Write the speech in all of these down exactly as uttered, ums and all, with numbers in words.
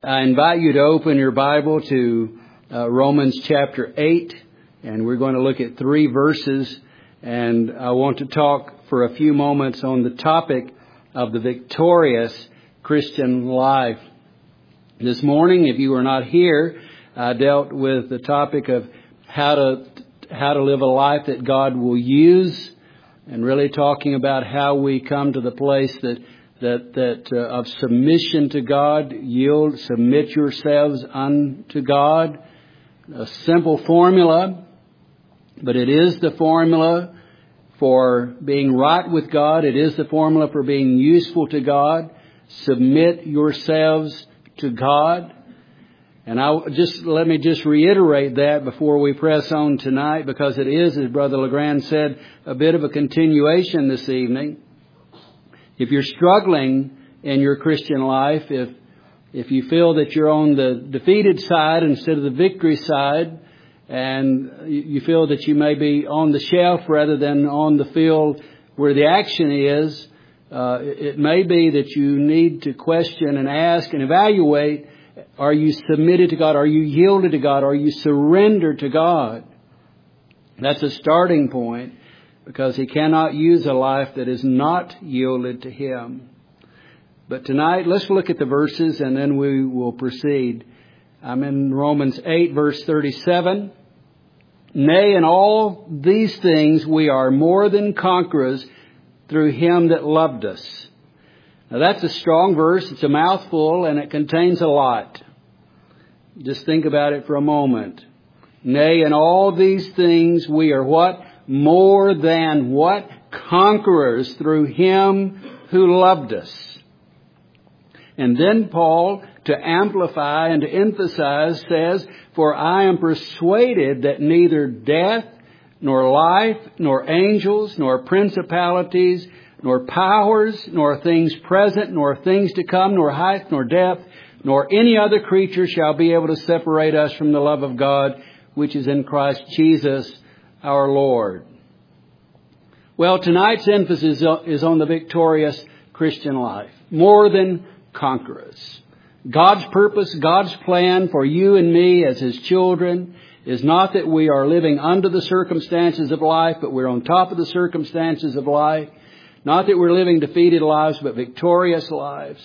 I invite you to open your Bible to uh, Romans chapter eight, and we're going to look at three verses, and I want to talk for a few moments on the topic of the victorious Christian life. This morning, if you were not here, I dealt with the topic of how to how to live a life that God will use, and really talking about how we come to the place that that that uh, of submission to God. Yield, submit yourselves unto God. A simple formula, but it is the formula for being right with God. It is the formula for being useful to God. Submit yourselves to God. And I just let me just reiterate that before we press on tonight, because it is, as Brother LeGrand said, a bit of a continuation this evening. If you're struggling in your Christian life, if if you feel that you're on the defeated side instead of the victory side, and you feel that you may be on the shelf rather than on the field where the action is, uh, it may be that you need to question and ask and evaluate, are you submitted to God? Are you yielded to God? Are you surrendered to God? That's a starting point, because He cannot use a life that is not yielded to Him. But tonight, let's look at the verses and then we will proceed. I'm in Romans eight, verse thirty-seven. Nay, in all these things we are more than conquerors through Him that loved us. Now that's a strong verse. It's a mouthful and it contains a lot. Just think about it for a moment. Nay, in all these things we are what? More than what? Conquerors through Him who loved us. And then Paul, to amplify and to emphasize, says, for I am persuaded that neither death, nor life, nor angels, nor principalities, nor powers, nor things present, nor things to come, nor height, nor depth, nor any other creature shall be able to separate us from the love of God, which is in Christ Jesus our Lord. Well, tonight's emphasis is on the victorious Christian life. More than conquerors. God's purpose, God's plan for you and me as His children is not that we are living under the circumstances of life, but we're on top of the circumstances of life. Not that we're living defeated lives, but victorious lives.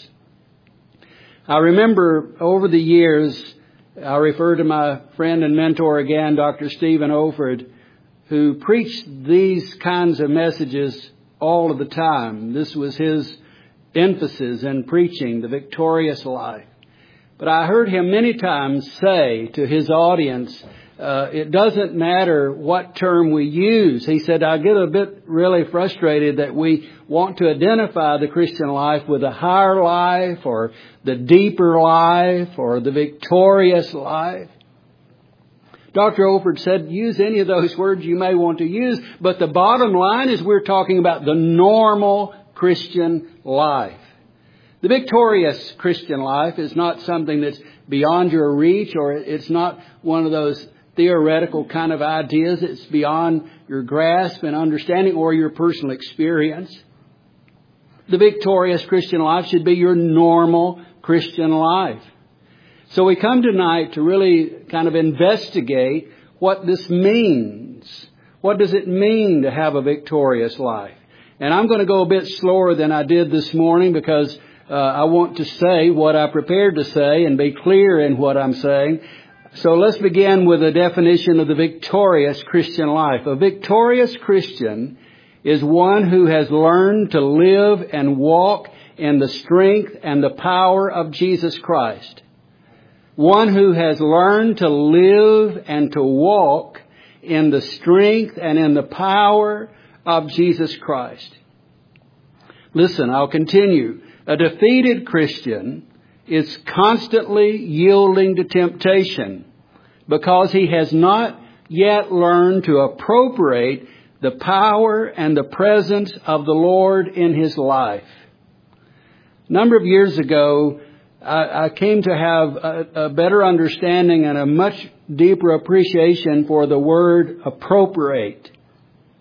I remember over the years, I refer to my friend and mentor again, Doctor Stephen Olford, who preached these kinds of messages all of the time. This was his emphasis in preaching the victorious life. But I heard him many times say to his audience, uh, it doesn't matter what term we use. He said, I get a bit really frustrated that we want to identify the Christian life with a higher life or the deeper life or the victorious life. Doctor Olford said, use any of those words you may want to use, but the bottom line is we're talking about the normal Christian life. The victorious Christian life is not something that's beyond your reach, or it's not one of those theoretical kind of ideas. It's beyond your grasp and understanding or your personal experience. The victorious Christian life should be your normal Christian life. So we come tonight to really kind of investigate what this means. What does it mean to have a victorious life? And I'm going to go a bit slower than I did this morning, because uh, I want to say what I prepared to say and be clear in what I'm saying. So let's begin with a definition of the victorious Christian life. A victorious Christian is one who has learned to live and walk in the strength and the power of Jesus Christ. One who has learned to live and to walk in the strength and in the power of Jesus Christ. Listen, I'll continue. A defeated Christian is constantly yielding to temptation because he has not yet learned to appropriate the power and the presence of the Lord in his life. A number of years ago, I, I came to have a, a better understanding and a much deeper appreciation for the word appropriate.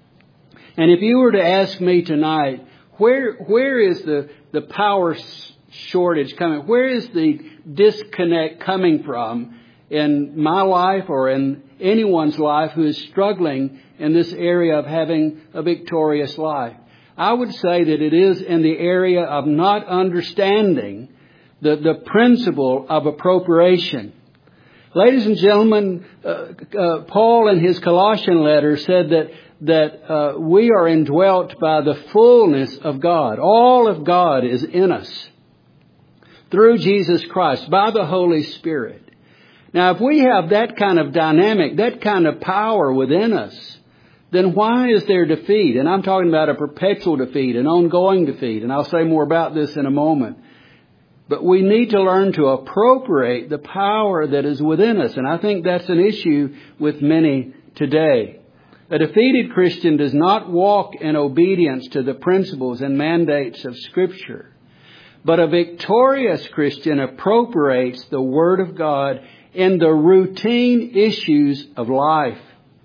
And if you were to ask me tonight, where where is the, the power shortage coming? Where is the disconnect coming from in my life or in anyone's life who is struggling in this area of having a victorious life? I would say that it is in the area of not understanding the, the principle of appropriation. Ladies and gentlemen, uh, uh, Paul in his Colossian letter said that that uh, we are indwelt by the fullness of God. All of God is in us through Jesus Christ, by the Holy Spirit. Now, if we have that kind of dynamic, that kind of power within us, then why is there defeat? And I'm talking about a perpetual defeat, an ongoing defeat. And I'll say more about this in a moment. But we need to learn to appropriate the power that is within us. And I think that's an issue with many today. A defeated Christian does not walk in obedience to the principles and mandates of Scripture. But a victorious Christian appropriates the Word of God in the routine issues of life.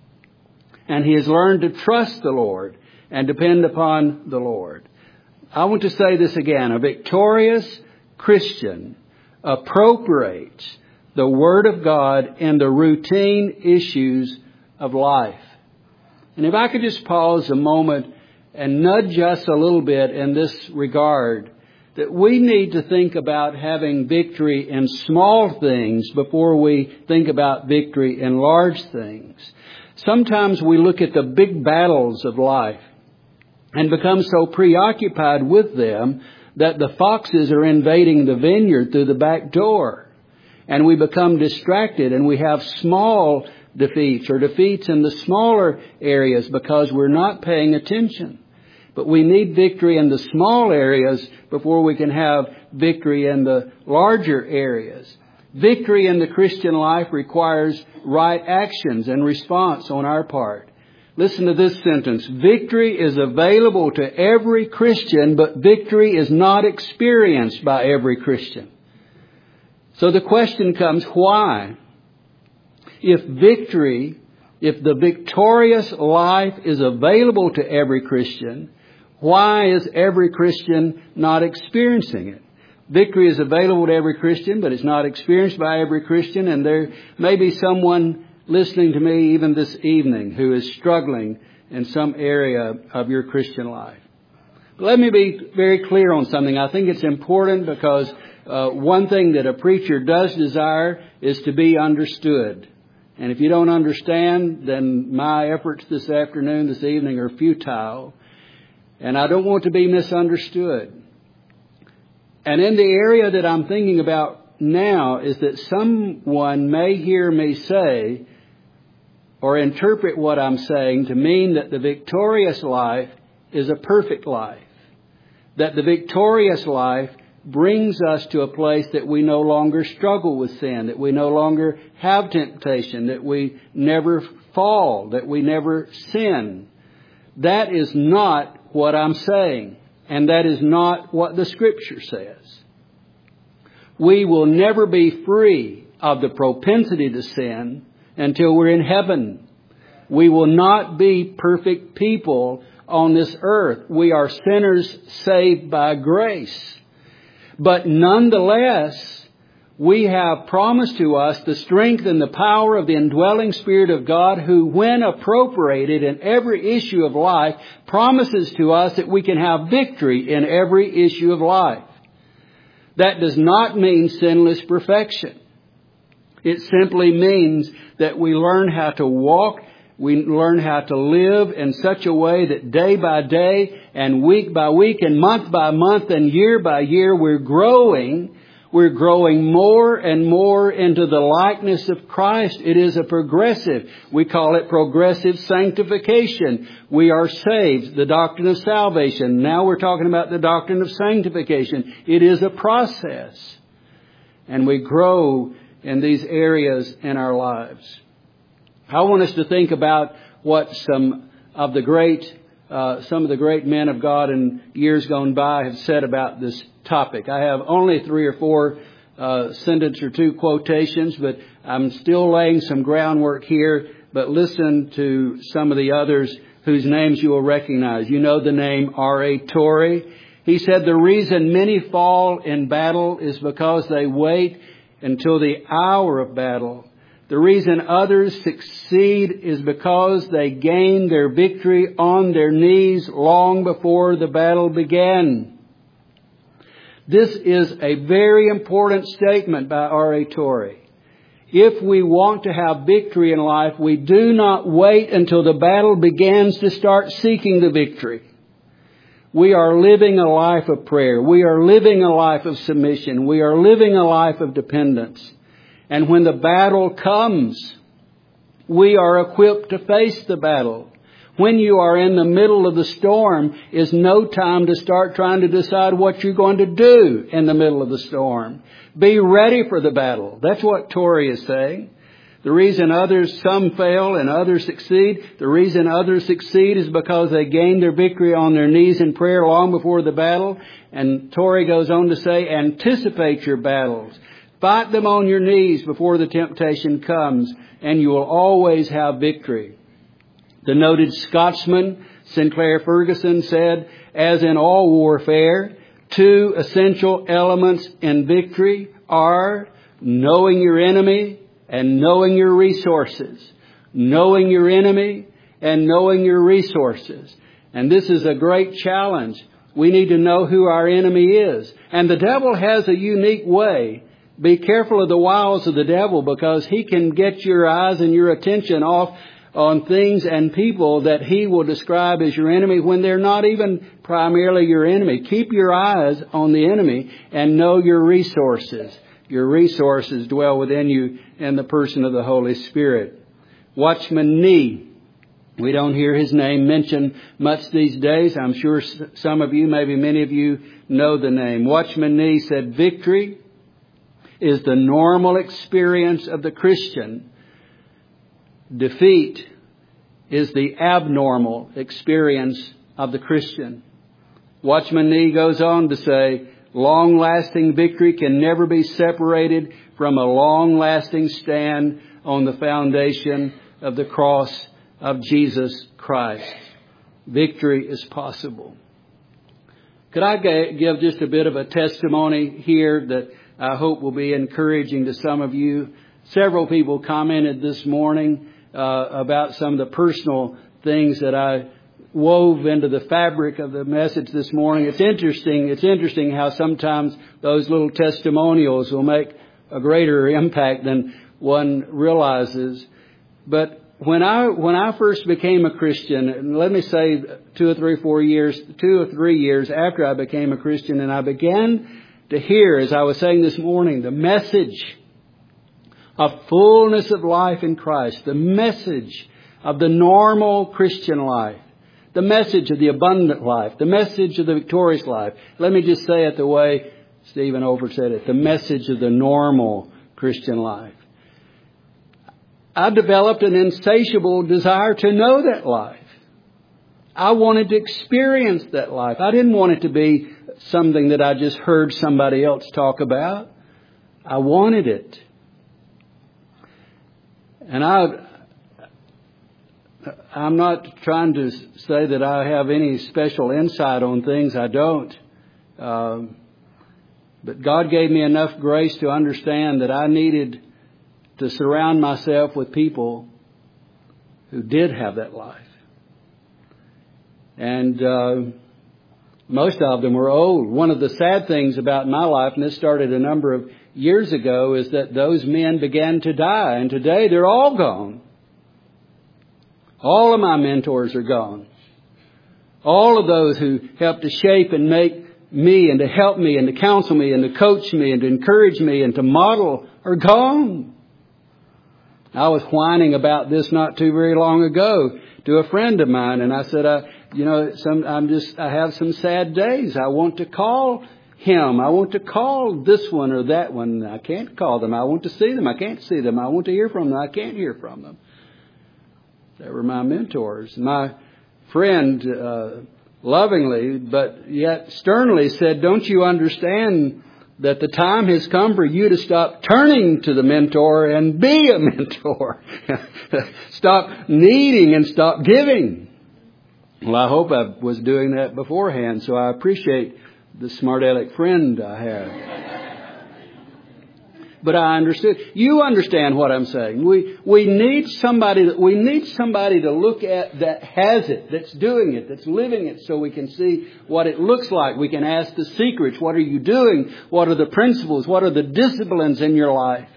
And he has learned to trust the Lord and depend upon the Lord. I want to say this again. A victorious Christian appropriates the Word of God in the routine issues of life. And if I could just pause a moment and nudge us a little bit in this regard, that we need to think about having victory in small things before we think about victory in large things. Sometimes we look at the big battles of life and become so preoccupied with them that the foxes are invading the vineyard through the back door. And we become distracted and we have small defeats or defeats in the smaller areas because we're not paying attention. But we need victory in the small areas before we can have victory in the larger areas. Victory in the Christian life requires right actions and response on our part. Listen to this sentence. Victory is available to every Christian, but victory is not experienced by every Christian. So the question comes, why? If victory, if the victorious life is available to every Christian, why is every Christian not experiencing it? Victory is available to every Christian, but it's not experienced by every Christian. And there may be someone listening to me even this evening who is struggling in some area of your Christian life. But let me be very clear on something. I think it's important because uh, one thing that a preacher does desire is to be understood. And if you don't understand, then my efforts this afternoon, this evening are futile. And I don't want to be misunderstood. And in the area that I'm thinking about now is that someone may hear me say or interpret what I'm saying to mean that the victorious life is a perfect life. That the victorious life brings us to a place that we no longer struggle with sin, that we no longer have temptation, that we never fall, that we never sin. That is not what I'm saying, and that is not what the Scripture says. We will never be free of the propensity to sin until we're in heaven. We will not be perfect people on this earth. We are sinners saved by grace. But nonetheless, we have promised to us the strength and the power of the indwelling Spirit of God, who, when appropriated in every issue of life, promises to us that we can have victory in every issue of life. That does not mean sinless perfection. It simply means that we learn how to walk, we learn how to live in such a way that day by day and week by week and month by month and year by year we're growing. We're growing more and more into the likeness of Christ. It is a progressive. We call it progressive sanctification. We are saved, the doctrine of salvation. Now we're talking about the doctrine of sanctification. It is a process. And we grow in these areas in our lives. I want us to think about what some of the great, uh, some of the great men of God in years gone by have said about this topic. I have only three or four uh, sentence or two quotations, but I'm still laying some groundwork here. But listen to some of the others whose names you will recognize. You know the name R A Torrey. He said the reason many fall in battle is because they wait until the hour of battle. The reason others succeed is because they gain their victory on their knees long before the battle began. This is a very important statement by R A Torrey. If we want to have victory in life, we do not wait until the battle begins to start seeking the victory. We are living a life of prayer. We are living a life of submission. We are living a life of dependence. And when the battle comes, we are equipped to face the battle. When you are in the middle of the storm is no time to start trying to decide what you're going to do in the middle of the storm. Be ready for the battle. That's what Torrey is saying. The reason others, some fail and others succeed, the reason others succeed is because they gain their victory on their knees in prayer long before the battle. And Torrey goes on to say, anticipate your battles. Fight them on your knees before the temptation comes, and you will always have victory. The noted Scotsman Sinclair Ferguson said, as in all warfare, two essential elements in victory are knowing your enemy and knowing your resources. Knowing your enemy and knowing your resources. And this is a great challenge. We need to know who our enemy is. And the devil has a unique way. Be careful of the wiles of the devil, because he can get your eyes and your attention off on things and people that he will describe as your enemy when they're not even primarily your enemy. Keep your eyes on the enemy and know your resources. Your resources dwell within you in the person of the Holy Spirit. Watchman Nee. We don't hear his name mentioned much these days. I'm sure some of you, maybe many of you, know the name. Watchman Nee said, victory is the normal experience of the Christian. Defeat is the abnormal experience of the Christian. Watchman Nee goes on to say, long-lasting victory can never be separated from a long-lasting stand on the foundation of the cross of Jesus Christ. Victory is possible. Could I give just a bit of a testimony here that I hope will be encouraging to some of you? Several people commented this morning uh, about some of the personal things that I wove into the fabric of the message this morning. It's interesting. It's interesting how sometimes those little testimonials will make a greater impact than one realizes. But when I when I first became a Christian, and let me say two or three, four years, two or three years after I became a Christian, and I began to hear, as I was saying this morning, the message of fullness of life in Christ, the message of the normal Christian life, the message of the abundant life, the message of the victorious life. Let me just say it the way Stephen Over said it, the message of the normal Christian life. I developed an insatiable desire to know that life. I wanted to experience that life. I didn't want it to be something that I just heard somebody else talk about. I wanted it. And I, I'm not trying to say that I have any special insight on things. I don't. Um, but God gave me enough grace to understand that I needed to surround myself with people who did have that life. And uh, most of them were old. One of the sad things about my life, and this started a number of years ago, is that those men began to die. And today they're all gone. All of my mentors are gone. All of those who helped to shape and make me and to help me and to counsel me and to coach me and to encourage me and to model are gone. I was whining about this not too very long ago to a friend of mine, and I said, I, you know, some, I'm just, I have some sad days. I want to call him. I want to call this one or that one. I can't call them. I want to see them. I can't see them. I want to hear from them. I can't hear from them. They were my mentors. My friend, uh, lovingly, but yet sternly said, don't you understand that the time has come for you to stop turning to the mentor and be a mentor? Stop needing and stop giving. Well, I hope I was doing that beforehand, so I appreciate the smart aleck friend I have. But I understood. You understand what I'm saying. We we need somebody. We need somebody to look at that has it, that's doing it, that's living it, so we can see what it looks like. We can ask the secrets. What are you doing? What are the principles? What are the disciplines in your life?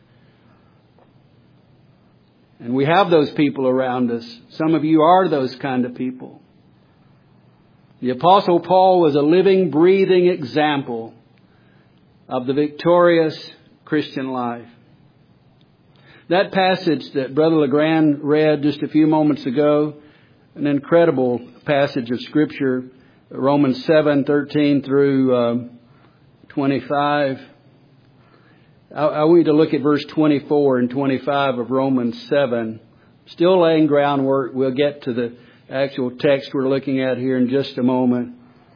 And we have those people around us. Some of you are those kind of people. The Apostle Paul was a living, breathing example of the victorious Christian life. That passage that Brother LeGrand read just a few moments ago, an incredible passage of Scripture, Romans seven, thirteen through uh, twenty-five. I, I want you to look at verse twenty-four and twenty-five of Romans seven. Still laying groundwork. We'll get to the actual text we're looking at here in just a moment.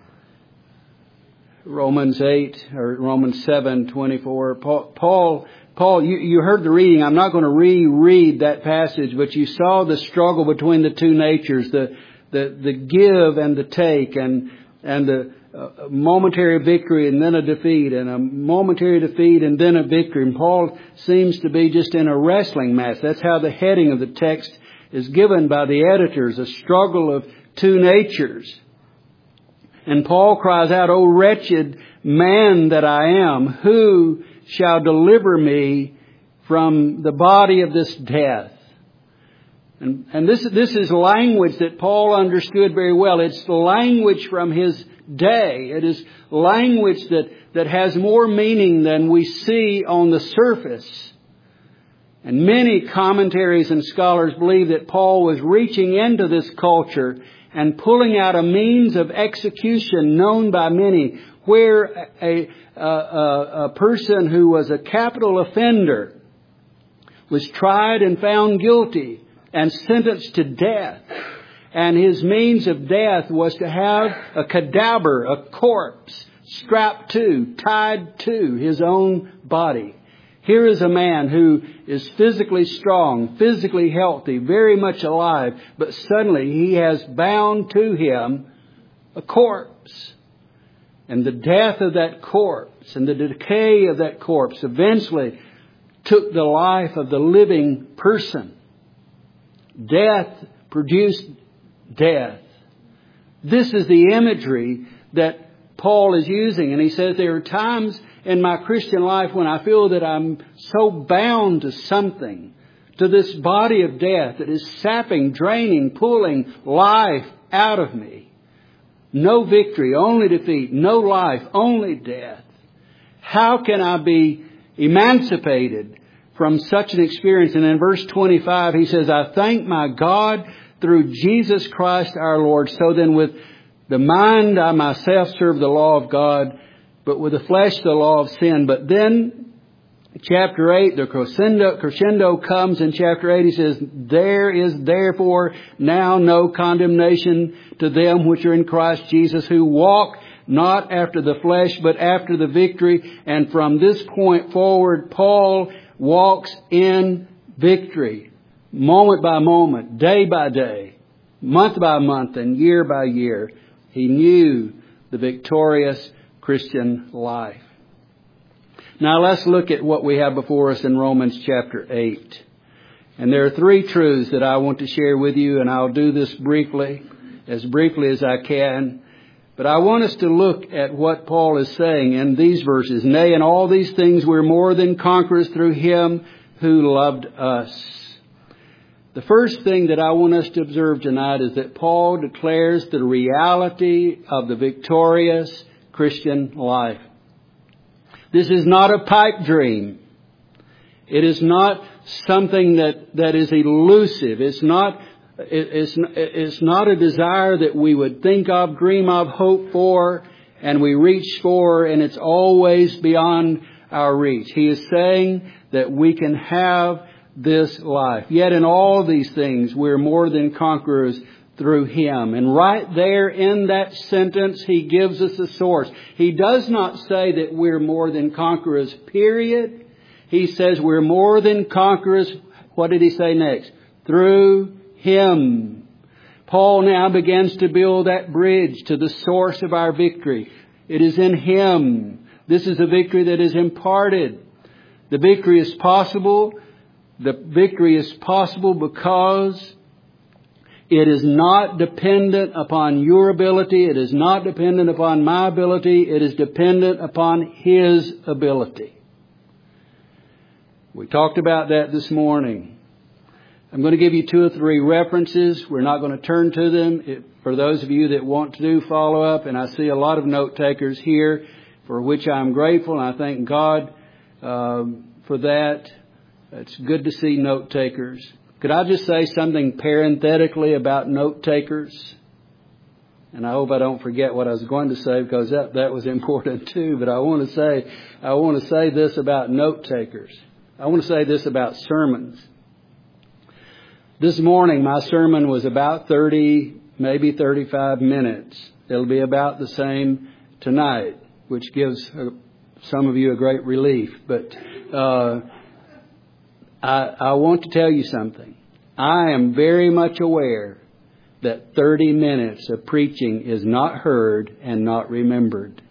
Romans eight or Romans seven twenty-four. Paul, Paul, Paul you, you heard the reading. I'm not going to reread that passage, but you saw the struggle between the two natures, the the, the give and the take, and and the uh, momentary victory and then a defeat, and a momentary defeat and then a victory. And Paul seems to be just in a wrestling match. That's how the heading of the text is given by the editors: a struggle of two natures. And Paul cries out, "O wretched man that I am, who shall deliver me from the body of this death?" And, and this, this is language that Paul understood very well. It's the language from his day. It is language that, that has more meaning than we see on the surface. And many commentaries and scholars believe that Paul was reaching into this culture and pulling out a means of execution known by many, where a, a, a, a person who was a capital offender was tried and found guilty and sentenced to death. And his means of death was to have a cadaver, a corpse, strapped to, tied to his own body. Here is a man who is physically strong, physically healthy, very much alive, but suddenly he has bound to him a corpse. And the death of that corpse and the decay of that corpse eventually took the life of the living person. Death produced death. This is the imagery that Paul is using. And he says there are times in my Christian life when I feel that I'm so bound to something, to this body of death that is sapping, draining, pulling life out of me. No victory, only defeat. No life, only death. How can I be emancipated from such an experience? And in verse twenty-five, he says, "I thank my God through Jesus Christ our Lord. So then with the mind I myself serve the law of God, but with the flesh the law of sin." But then chapter eight, the crescendo, crescendo comes in chapter eight. He says, "There is therefore now no condemnation to them which are in Christ Jesus, who walk not after the flesh, but after the victory." And from this point forward, Paul walks in victory, moment by moment, day by day, month by month, and year by year. He knew the victorious Christian life. Now let's look at what we have before us in Romans chapter eight. And there are three truths that I want to share with you, and I'll do this briefly, as briefly as I can. But I want us to look at what Paul is saying in these verses. "Nay, in all these things we're more than conquerors through Him who loved us." The first thing that I want us to observe tonight is that Paul declares the reality of the victorious Christian life. This is not a pipe dream. It is not something that, that is elusive. It's not, it's, it's not a desire that we would think of, dream of, hope for, and we reach for, and it's always beyond our reach. He is saying that we can have this life. Yet in all these things, we're more than conquerors through Him. And right there in that sentence, he gives us a source. He does not say that we're more than conquerors, period. He says we're more than conquerors. What did he say next? Through Him. Paul now begins to build that bridge to the source of our victory. It is in Him. This is a victory that is imparted. The victory is possible. The victory is possible because it is not dependent upon your ability. It is not dependent upon my ability. It is dependent upon His ability. We talked about that this morning. I'm going to give you two or three references. We're not going to turn to them. It, for those of you that want to do follow up, and I see a lot of note takers here, for which I'm grateful, and I thank God um, for that. It's good to see note takers. Could I just say something parenthetically about note takers? And I hope I don't forget what I was going to say, because that, that was important too. But I want to say, I want to say this about note takers. I want to say this about sermons. This morning, my sermon was about thirty, maybe thirty-five minutes. It'll be about the same tonight, which gives uh, some of you a great relief. But uh, I, I want to tell you something. I am very much aware that thirty minutes of preaching is not heard and not remembered.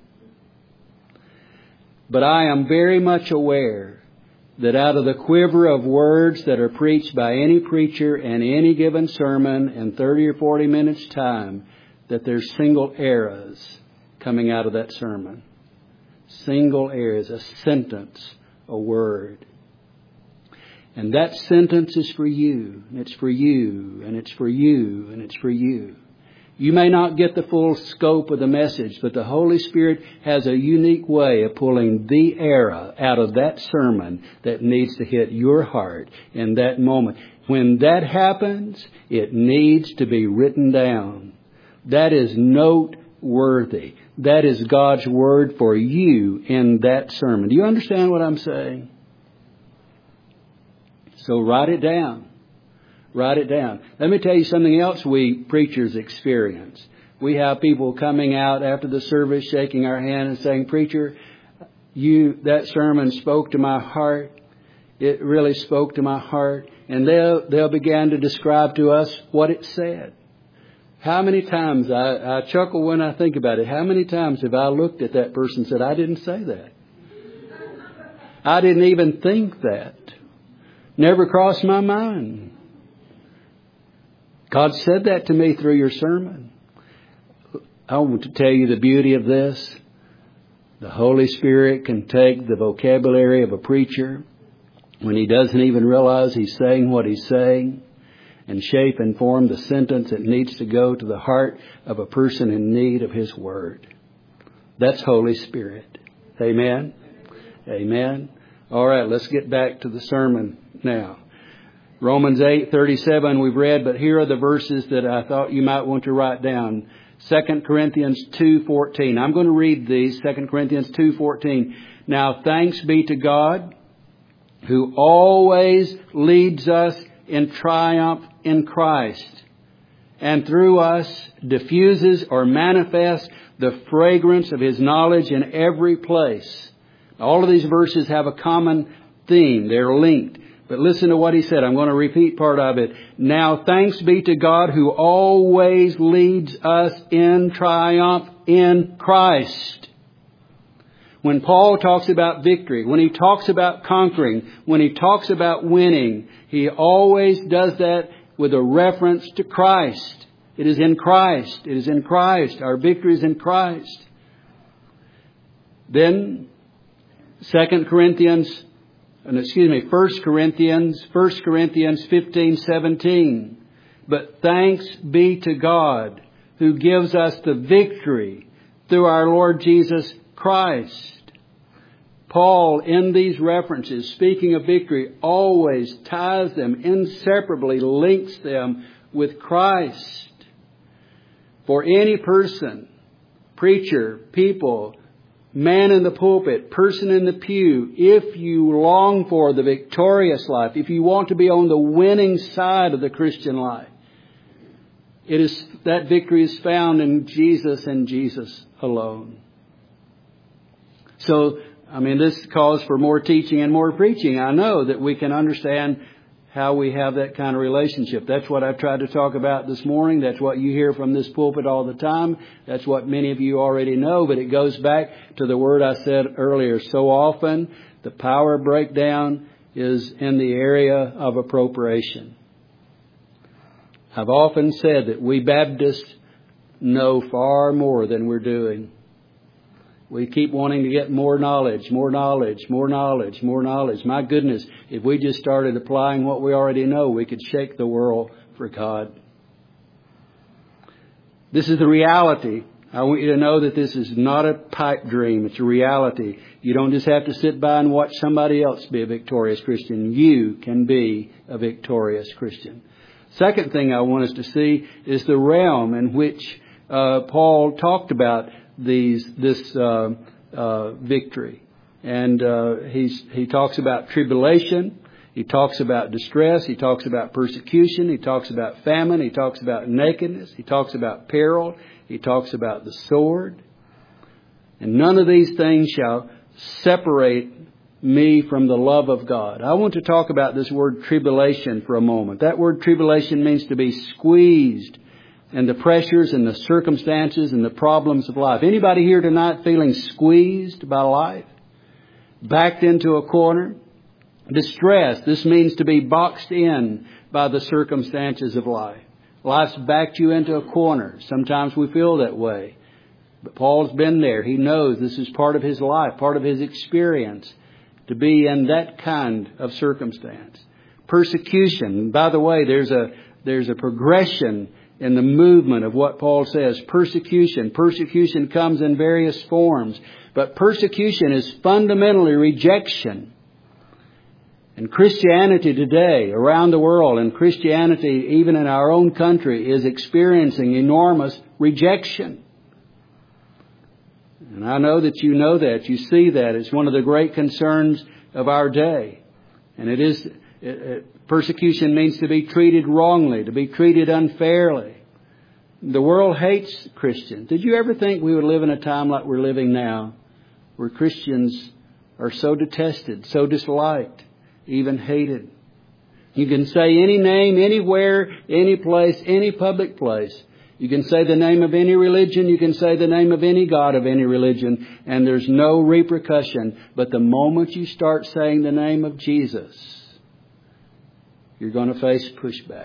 But I am very much aware that out of the quiver of words that are preached by any preacher in any given sermon in thirty or forty minutes time, that there's single errors coming out of that sermon. Single errors, a sentence, a word. And that sentence is for you, and it's for you, and it's for you, and it's for you. You may not get the full scope of the message, but the Holy Spirit has a unique way of pulling the error out of that sermon that needs to hit your heart in that moment. When that happens, it needs to be written down. That is noteworthy. That is God's word for you in that sermon. Do you understand what I'm saying? So write it down. Write it down. Let me tell you something else we preachers experience. We have people coming out after the service, shaking our hand and saying, "Preacher, you that sermon spoke to my heart. It really spoke to my heart." And they'll they'll begin to describe to us what it said. How many times, I, I chuckle when I think about it, how many times have I looked at that person and said, "I didn't say that. I didn't even think that. Never crossed my mind. God said that to me through your sermon." I want to tell you the beauty of this. The Holy Spirit can take the vocabulary of a preacher when he doesn't even realize he's saying what he's saying, and shape and form the sentence that needs to go to the heart of a person in need of His Word. That's Holy Spirit. Amen? Amen. All right, let's get back to the sermon now. Romans eight thirty-seven we've read, but here are the verses that I thought you might want to write down. Second Corinthians two fourteen. I'm going to read these. Second Corinthians two fourteen. Now thanks be to God, who always leads us in triumph in Christ, and through us diffuses or manifests the fragrance of His knowledge in every place. All of these verses have a common theme. They're linked. But listen to what he said. I'm going to repeat part of it. Now thanks be to God who always leads us in triumph in Christ. When Paul talks about victory, when he talks about conquering, when he talks about winning, he always does that with a reference to Christ. It is in Christ. It is in Christ. Our victory is in Christ. Then Second Corinthians And excuse me, First Corinthians, First Corinthians fifteen seventeen. But thanks be to God who gives us the victory through our Lord Jesus Christ. Paul, in these references, speaking of victory, always ties them, inseparably links them with Christ. For any person, preacher, people, man in the pulpit, person in the pew, if you long for the victorious life, if you want to be on the winning side of the Christian life, it is that victory is found in Jesus and Jesus alone. So, I mean, this calls for more teaching and more preaching. I know that we can understand how we have that kind of relationship. That's what I've tried to talk about this morning. That's what you hear from this pulpit all the time. That's what many of you already know, but it goes back to the word I said earlier. So often, the power breakdown is in the area of appropriation. I've often said that we Baptists know far more than we're doing. We keep wanting to get more knowledge, more knowledge, more knowledge, more knowledge. My goodness, if we just started applying what we already know, we could shake the world for God. This is the reality. I want you to know that this is not a pipe dream. It's a reality. You don't just have to sit by and watch somebody else be a victorious Christian. You can be a victorious Christian. Second thing I want us to see is the realm in which uh, Paul talked about these this uh, uh, victory. And uh, he's, he talks about tribulation. He talks about distress. He talks about persecution. He talks about famine. He talks about nakedness. He talks about peril. He talks about the sword. And none of these things shall separate me from the love of God. I want to talk about this word tribulation for a moment. That word tribulation means to be squeezed and the pressures and the circumstances and the problems of life. Anybody here tonight feeling squeezed by life? Backed into a corner? Distress. This means to be boxed in by the circumstances of life. Life's backed you into a corner. Sometimes we feel that way. But Paul's been there. He knows this is part of his life, part of his experience, to be in that kind of circumstance. Persecution. By the way, there's a, there's a progression in the movement of what Paul says. Persecution. Persecution comes in various forms. But persecution is fundamentally rejection. And Christianity today, around the world, and Christianity even in our own country, is experiencing enormous rejection. And I know that you know that. You see that. It's one of the great concerns of our day. And it is... It, it, Persecution means to be treated wrongly, to be treated unfairly. The world hates Christians. Did you ever think we would live in a time like we're living now, where Christians are so detested, so disliked, even hated? You can say any name, anywhere, any place, any public place. You can say the name of any religion. You can say the name of any god of any religion, and there's no repercussion. But the moment you start saying the name of Jesus, you're going to face pushback.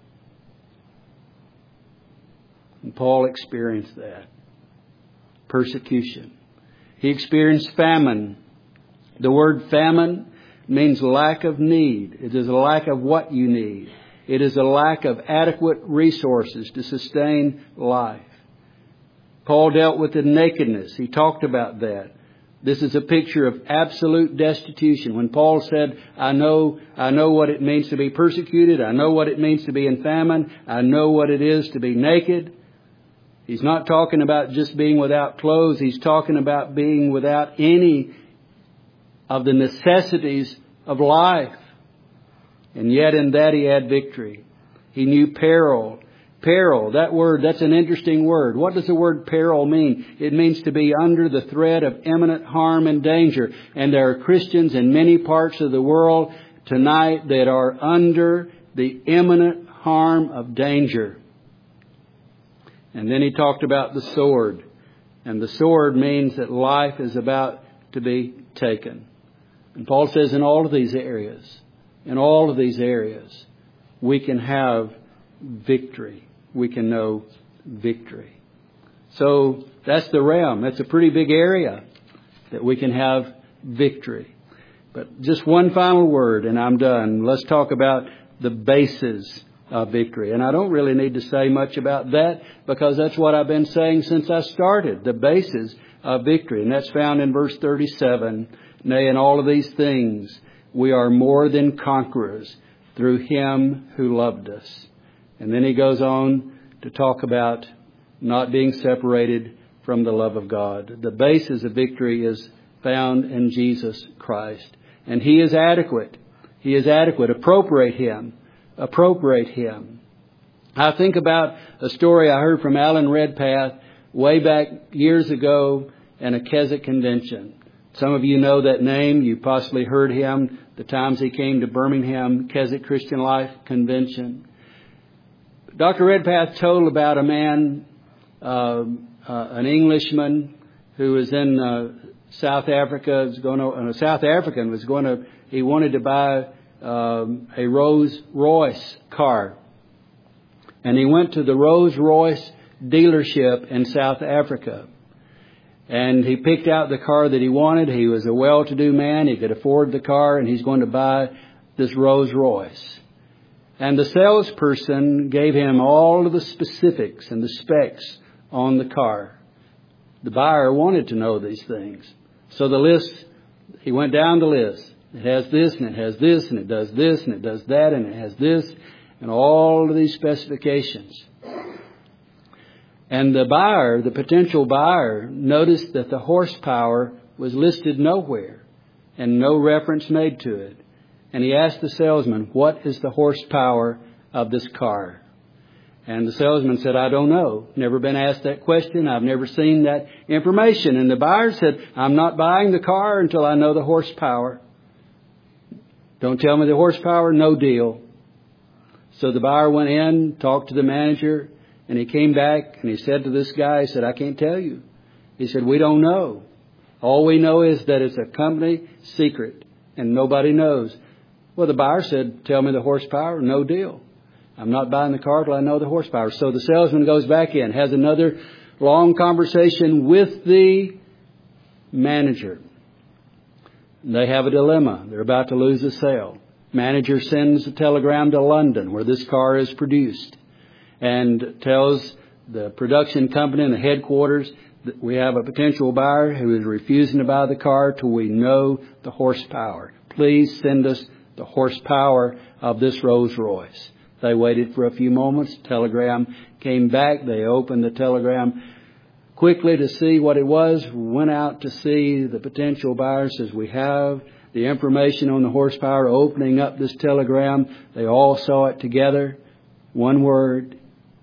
And Paul experienced that. Persecution. He experienced famine. The word famine means lack of need. It is a lack of what you need. It is a lack of adequate resources to sustain life. Paul dealt with the nakedness. He talked about that. This is a picture of absolute destitution. When Paul said, I know, I know what it means to be persecuted. I know what it means to be in famine. I know what it is to be naked. He's not talking about just being without clothes. He's talking about being without any of the necessities of life. And yet in that he had victory. He knew peril. Peril, that word, that's an interesting word. What does the word peril mean? It means to be under the threat of imminent harm and danger. And there are Christians in many parts of the world tonight that are under the imminent harm of danger. And then he talked about the sword. And the sword means that life is about to be taken. And Paul says in all of these areas, in all of these areas, we can have victory. We can know victory. So that's the realm. That's a pretty big area that we can have victory. But just one final word and I'm done. Let's talk about the basis of victory. And I don't really need to say much about that because that's what I've been saying since I started. The basis of victory. And that's found in verse thirty-seven. Nay, in all of these things, we are more than conquerors through Him who loved us. And then he goes on to talk about not being separated from the love of God. The basis of victory is found in Jesus Christ. And He is adequate. He is adequate. Appropriate Him. Appropriate Him. I think about a story I heard from Alan Redpath way back years ago in a Keswick convention. Some of you know that name. You possibly heard him the times he came to Birmingham Keswick Christian Life Convention. Doctor Redpath told about a man, uh, uh, an Englishman who was in uh, South Africa. Was going to, a South African was going to. He wanted to buy um, a Rolls Royce car, and he went to the Rolls Royce dealership in South Africa. And he picked out the car that he wanted. He was a well-to-do man. He could afford the car, and he's going to buy this Rolls Royce. And the salesperson gave him all of the specifics and the specs on the car. The buyer wanted to know these things. So the list, he went down the list. It has this, and it has this, and it does this, and it does that, and it has this, and all of these specifications. And the buyer, the potential buyer, noticed that the horsepower was listed nowhere and no reference made to it. And he asked the salesman, "What is the horsepower of this car?" And the salesman said, "I don't know. Never been asked that question. I've never seen that information." And the buyer said, "I'm not buying the car until I know the horsepower. Don't tell me the horsepower, no deal." So the buyer went in, talked to the manager, and he came back and he said to this guy, he said, "I can't tell you." He said, "We don't know. All we know is that it's a company secret and nobody knows." Well, the buyer said, "Tell me the horsepower, no deal. I'm not buying the car till I know the horsepower." So the salesman goes back in, has another long conversation with the manager. They have a dilemma. They're about to lose the sale. Manager sends a telegram to London where this car is produced and tells the production company and the headquarters that we have a potential buyer who is refusing to buy the car till we know the horsepower. Please send us the horsepower of this Rolls Royce. They waited for a few moments. Telegram came back. They opened the telegram quickly to see what it was. Went out to see the potential buyer. Says, "We have the information on the horsepower." Opening up this telegram, they all saw it together. One word: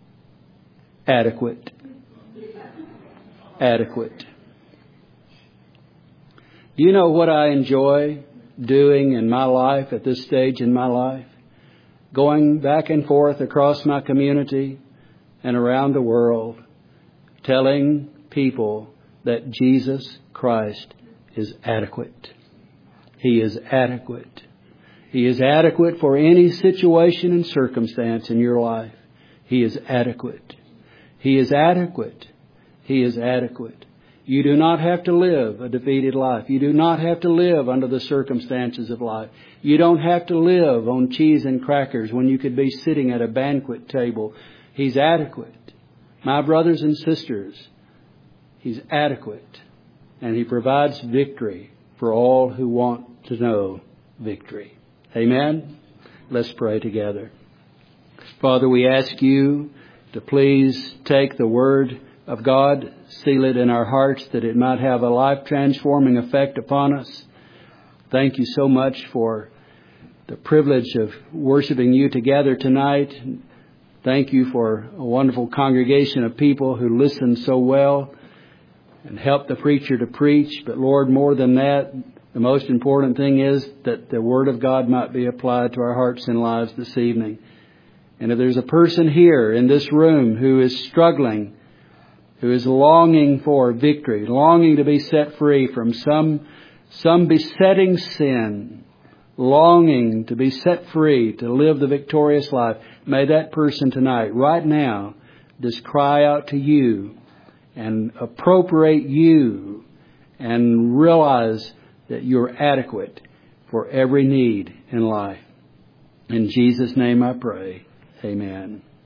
adequate. Adequate. Do you know what I enjoy doing in my life at this stage in my life? Going back and forth across my community and around the world, telling people that Jesus Christ is adequate. He is adequate. He is adequate for any situation and circumstance in your life. He is adequate. He is adequate. He is adequate. You do not have to live a defeated life. You do not have to live under the circumstances of life. You don't have to live on cheese and crackers when you could be sitting at a banquet table. He's adequate. My brothers and sisters, He's adequate. And He provides victory for all who want to know victory. Amen? Let's pray together. Father, we ask You to please take the Word of God, seal it in our hearts that it might have a life-transforming effect upon us. Thank You so much for the privilege of worshiping You together tonight. Thank You for a wonderful congregation of people who listen so well and help the preacher to preach. But Lord, more than that, the most important thing is that the Word of God might be applied to our hearts and lives this evening. And if there's a person here in this room who is struggling, who is longing for victory, longing to be set free from some, some besetting sin, longing to be set free to live the victorious life, may that person tonight, right now, just cry out to You and appropriate You and realize that You're adequate for every need in life. In Jesus' name I pray. Amen.